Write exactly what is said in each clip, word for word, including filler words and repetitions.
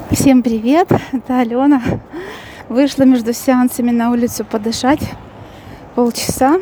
Всем привет, это Алена. Вышла между сеансами на улицу подышать полчаса.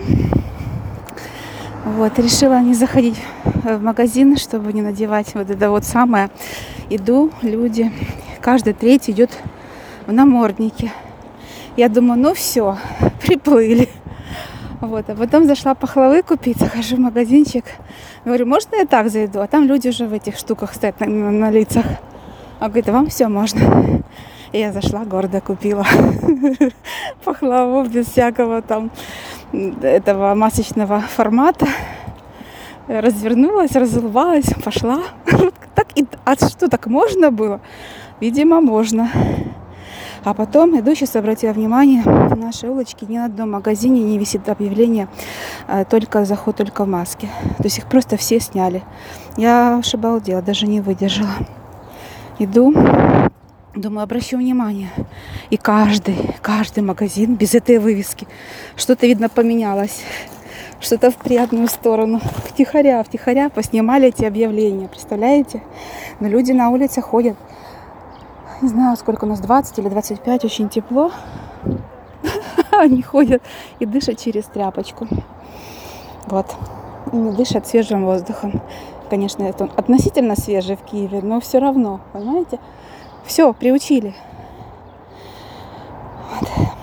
Вот, решила не заходить в магазин, чтобы не надевать вот это вот самое. Иду, люди, каждый третий идет в наморднике. Я думаю, ну все, приплыли. Вот, а потом зашла пахлавы купить, захожу в магазинчик. Говорю, можно я так зайду? А там люди уже в этих штуках стоят на, на, на лицах. А говорит, вам все можно. И я зашла, гордо купила пахлаву без всякого там этого масочного формата. Развернулась, разулыбалась, пошла. Так и, а что, так можно было? Видимо, можно. А потом иду, сейчас обратила внимание, на нашей улочке ни на одном магазине не висит объявление только заход, только в маске. То есть их просто все сняли. Я аж обалдела, даже не выдержала. Иду, думаю, обращу внимание. И каждый, каждый магазин без этой вывески. Что-то, видно, поменялось. Что-то в приятную сторону. Втихаря, втихаря поснимали эти объявления. Представляете? Но люди на улице ходят. Не знаю, сколько у нас, двадцать или двадцать пять, очень тепло. Они ходят и дышат через тряпочку. Вот. И не дышат свежим воздухом. Конечно, это относительно свежий в Киеве, но все равно, понимаете? Все, приучили.